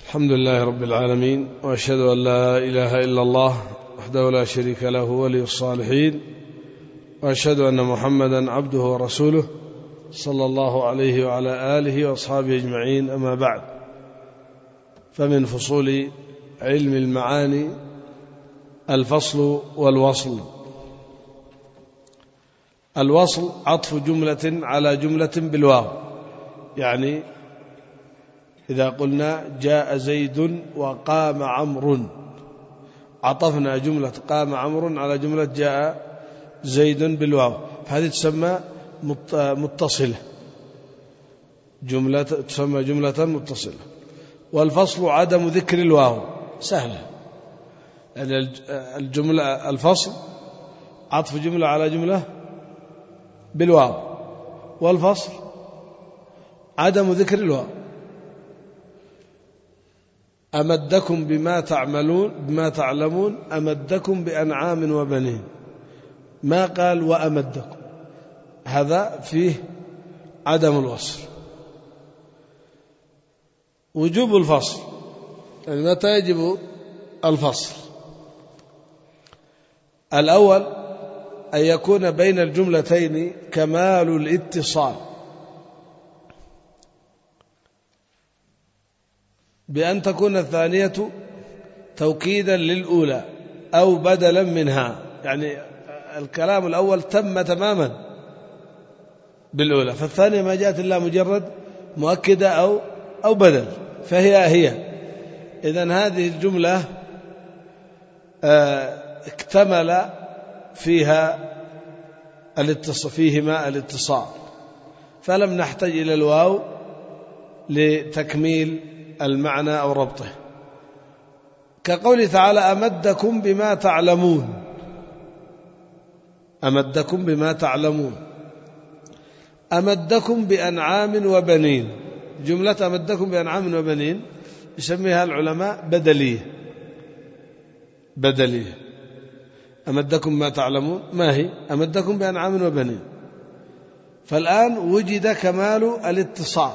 الحمد لله رب العالمين، وأشهد أن لا إله إلا الله وحده لا شريك له ولي الصالحين، وأشهد أن محمدا عبده ورسوله صلى الله عليه وعلى آله وأصحابه أجمعين. أما بعد، فمن فصول علم المعاني الفصل والوصل. الوصل عطف جملة على جملة بالواو، يعني إذا قلنا جاء زيد وقام عمرو، عطفنا جملة قام عمرو على جملة جاء زيد بالواو، هذه تسمى متصلة، جملة تسمى جملة متصلة. والفصل عدم ذكر الواو، سهلة، يعني الجملة الفصل عطف جملة على جملة بالواو، والفصل عدم ذكر الواو. أمدكم بما تعلمون أمدكم بأنعام وبنين، ما قال وأمدكم، هذا فيه عدم الوصل. وجوب الفصل، يعني متى يجب الفصل؟ الأول أن يكون بين الجملتين كمال الاتصال، بأن تكون الثانية توكيدا للأولى أو بدلا منها، يعني الكلام الأول تم تماما بالأولى، فالثانية ما جاءت إلا مجرد مؤكدة أو بدل، فهي إذن هذه الجملة اكتمل فيهما الاتصال، فلم نحتاج إلى الواو لتكميل المعنى أو ربطه. كقوله تعالى أمدكم بما تعلمون، أمدكم بما تعلمون، أمدكم بأنعام وبنين. جملة أمدكم بأنعام وبنين يسميها العلماء بدلية. أمدكم ما تعلمون ما هي؟ أمدكم بأنعام وبنين. فالآن وجد كمال الاتصال،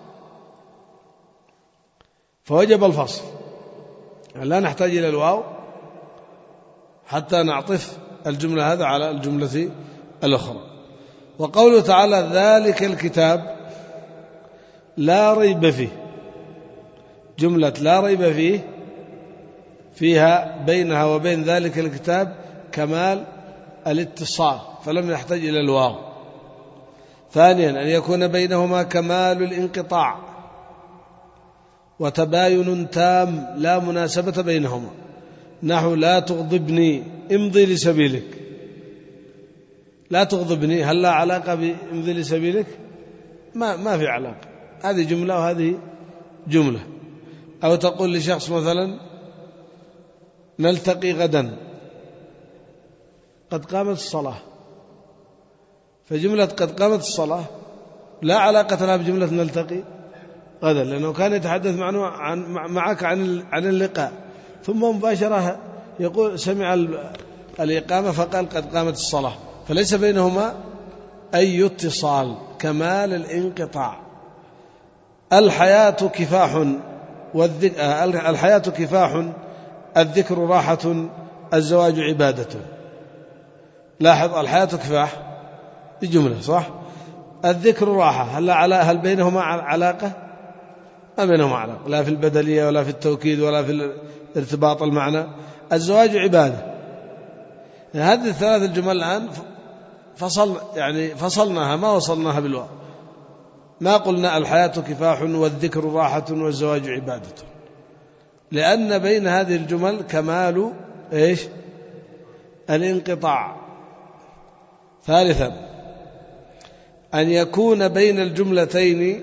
فوجب الفصل، يعني لا نحتاج إلى الواو حتى نعطف الجملة هذا على الجملة الأخرى. وقوله تعالى ذلك الكتاب لا ريب فيه، جملة لا ريب فيه فيها بينها وبين ذلك الكتاب كمال الاتصال، فلم يحتاج إلى الواو. ثانيا أن يكون بينهما كمال الانقطاع وتباين تام لا مناسبة بينهما، نحو لا تغضبني امضي لسبيلك. لا تغضبني هل لا علاقة بامضي لسبيلك؟ ما في علاقة، هذه جملة وهذه جملة. أو تقول لشخص مثلا نلتقي غدا، قد قامت الصلاة، فجملة قد قامت الصلاة لا علاقة لها بجملة نلتقي غدا، لأنه كان يتحدث معك عن اللقاء، ثم مباشرة يقول سمع الإقامة فقال قد قامت الصلاة، فليس بينهما أي اتصال، كمال الانقطاع. الحياة كفاح الذكر راحة الزواج عبادة. لاحظ الحياة كفاح الجملة صح، الذكر راحة، هل بينهما علاقة؟ ما بينهما علاقة، لا في البدلية ولا في التوكيد ولا في ارتباط المعنى. الزواج عبادة، يعني هذه الثلاث الجمل الآن فصلناها، ما وصلناها بالواو، ما قلنا الحياة كفاح والذكر راحة والزواج عبادة، لأن بين هذه الجمل كمال الانقطاع. ثالثا أن يكون بين الجملتين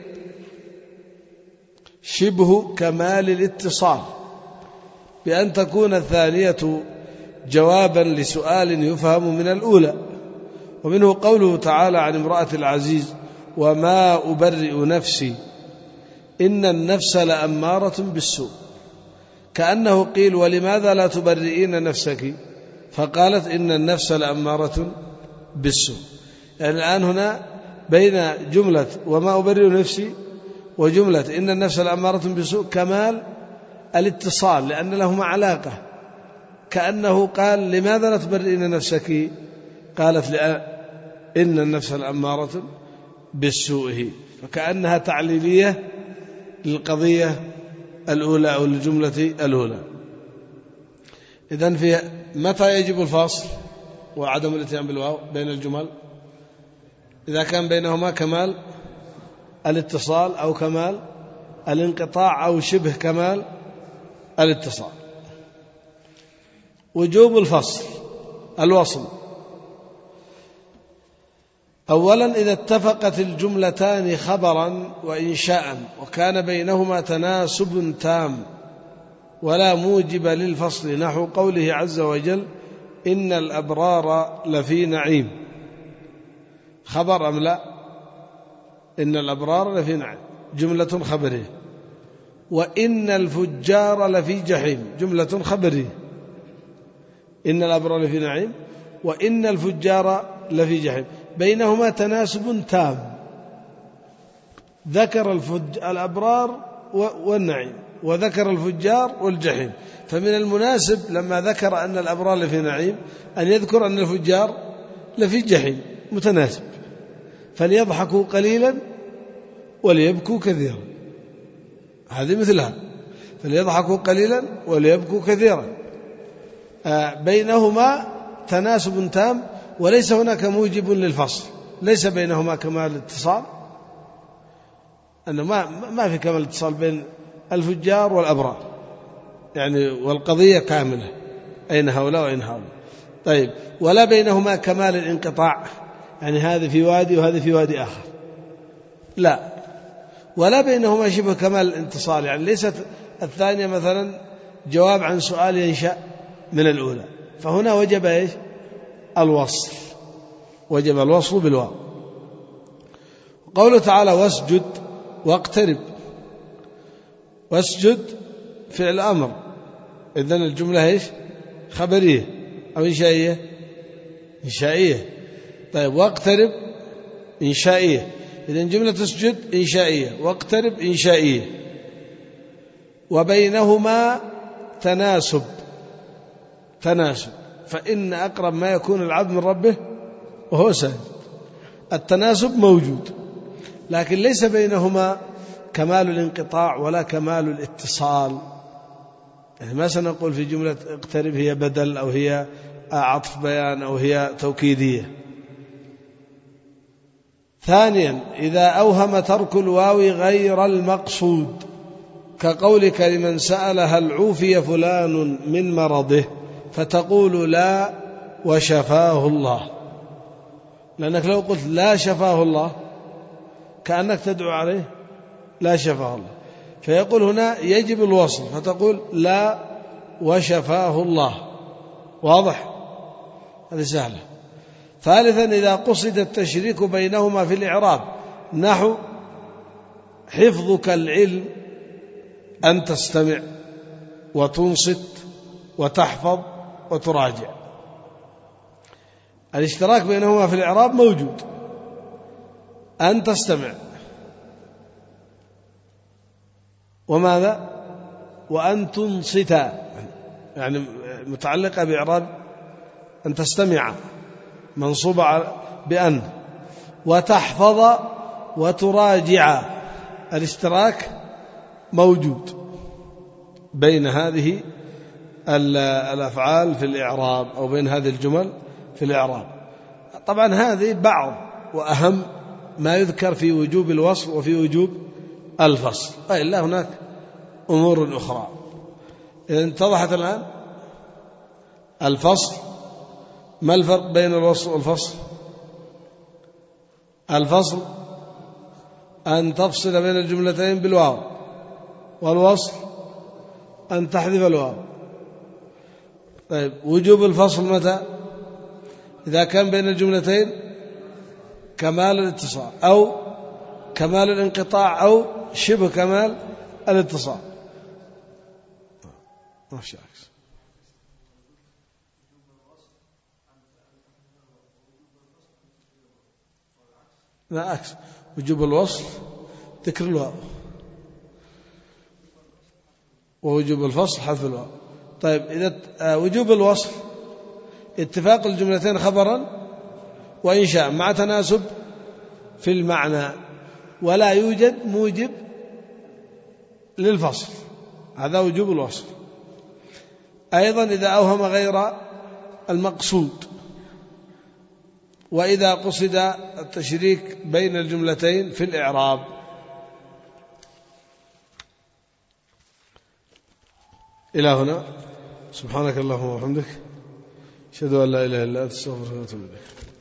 شبه كمال الاتصال، بأن تكون الثانية جوابا لسؤال يفهم من الأولى. ومنه قوله تعالى عن امرأة العزيز وما أبرئ نفسي إن النفس لأمارة بالسوء، كأنه قيل ولماذا لا تبرئين نفسك، فقالت إن النفس لأمارة بالسوء. يعني الآن هنا بين جملة وما أبرئ نفسي وجملة إن النفس لأمارة بالسوء كمال الاتصال لأن لهما علاقة، كأنه قال لماذا لا تبرئين نفسك؟ قالت إن النفس الأمارة بالسوء، فكأنها تعليلية للقضية الأولى أو الجملة الأولى. إذن في متى يجب الفصل وعدم الاتيان بالواو بين الجمل؟ إذا كان بينهما كمال الاتصال أو كمال الانقطاع أو شبه كمال الاتصال. وجوب الفصل الوصل: أولا إذا اتفقت الجملتان خبرا وإنشاء وكان بينهما تناسب تام ولا موجب للفصل، نحو قوله عز وجل إن الأبرار لفي نعيم. خبر أم لا؟ إن الأبرار لفي نعيم جملة خبرية. وإن الفجار لفي جحيم جملة خبرية. إن الأبرار لفي نعيم وإن الفجار لفي جحيم، بينهما تناسب تام، ذكر الأبرار والنعيم وذكر الفجار والجحيم، فمن المناسب لما ذكر أن الأبرار لفي نعيم أن يذكر أن الفجار لفي جحيم، متناسب. فليضحكوا قليلا وليبكوا كثيرا، هذه مثلها، فليضحكوا قليلا وليبكوا كثيرا، بينهما تناسب تام وليس هناك موجب للفصل، ليس بينهما كمال اتصال، أنه ما في كمال اتصال بين الفجار والأبرار يعني، والقضية كاملة أين هؤلاء وأين هؤلاء. طيب، ولا بينهما كمال الانقطاع، يعني هذا في وادي وهذا في وادي آخر، لا. ولا بينهما شبه كمال الانتصال، يعني ليست الثانية مثلا جواب عن سؤال ينشأ من الأولى، فهنا وجب إيش؟ الوصل، وجب الوصل بالواو. قوله تعالى واسجد واقترب، واسجد فعل أمر، إذن الجملة إيش؟ خبرية أو إنشائية؟ إنشائية. طيب، واقترب إنشائية، إذن جملة اسجد إنشائية واقترب إنشائية، وبينهما تناسب، فإن أقرب ما يكون العبد من ربه وهو ساجد، التناسب موجود، لكن ليس بينهما كمال الانقطاع ولا كمال الاتصال. يعني ما سنقول في جملة اقترب هي بدل أو هي عطف بيان أو هي توكيدية. ثانيا إذا أوهم ترك الواو غير المقصود، كقولك لمن سأل هل عوفي فلان من مرضه فتقول لا وشفاه الله، لأنك لو قلت لا شفاه الله كأنك تدعو عليه لا شفاه الله، فيقول هنا يجب الوصل فتقول لا وشفاه الله، واضح؟ هذه سهلة. ثالثا إذا قصد التشريك بينهما في الإعراب، نحو حفظك العلم أن تستمع وتنصت وتحفظ وتراجع، الاشتراك بينهما في الإعراب موجود، أن تستمع وماذا؟ وأن تنصت، يعني متعلقة بإعراب أن تستمع منصوبة بأن، وتحفظ وتراجع، الاشتراك موجود بين هذه الأفعال في الإعراب أو بين هذه الجمل في الإعراب. طبعا هذه بعض وأهم ما يذكر في وجوب الوصل وفي وجوب الفصل، إلا هناك أمور أخرى. إذا اتضحت الآن الفصل. ما الفرق بين الوصل والفصل؟ الفصل أن تفصل بين الجملتين بالواو، والوصل أن تحذف الواو. طيب، وجوب الفصل متى؟ إذا كان بين الجملتين كمال الاتصال أو كمال الانقطاع أو شبه كمال الاتصال. ماشي عكس. لا عكس، وجوب الوصل ذكر الواو. ووجوب الفصل حذف الواو. طيب إذا وجوب الوصل اتفاق الجملتين خبرا وإنشاء مع تناسب في المعنى، ولا يوجد موجب للفصل، هذا وجوب الوصل. أيضا إذا أوهم غير المقصود، وإذا قصد التشريك بين الجملتين في الإعراب. إلى هنا، سبحانك اللهم وبحمدك، أشهد أن لا إله إلا أنت، أستغفرك وأتوب إليك.